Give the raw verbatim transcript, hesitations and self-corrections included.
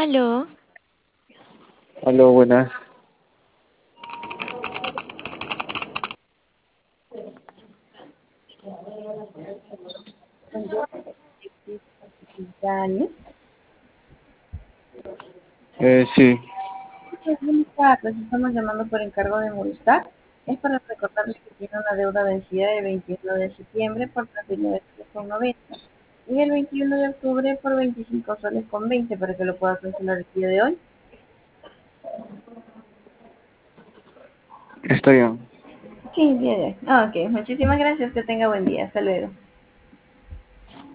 Aló, Aló, buenas. Con yo años. Eh, sí, Pues, buenas tardes, estamos llamando por encargo de Movistar. Es para recordarles que tiene una deuda vencida de veintiuno de septiembre por treinta y nueve soles con noventa y el veintiuno de octubre por veinticinco soles con veinte para que lo pueda cancelar el día de hoy. está bien. Sí, el día de hoy. Ah, ok, muchísimas gracias, que tenga buen día. Hasta luego.